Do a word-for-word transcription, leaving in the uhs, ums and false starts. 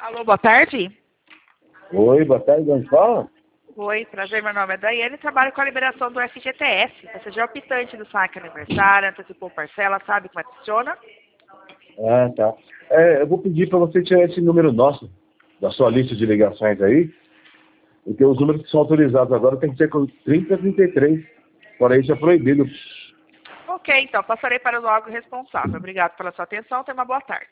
Alô, boa tarde. Oi, boa tarde, onde fala? Oi, prazer, meu nome é Daiane e trabalho com a liberação do F G T S. Você já é optante do saque aniversário, antecipou parcela, sabe como é que funciona? Ah, tá. É, eu vou pedir para você tirar esse número nosso, da sua lista de ligações aí, porque os números que são autorizados agora tem que ser com trinta, trinta e três. Fora isso é proibido. Ok, então, passarei para o órgão responsável. Obrigado pela sua atenção, tenha uma boa tarde.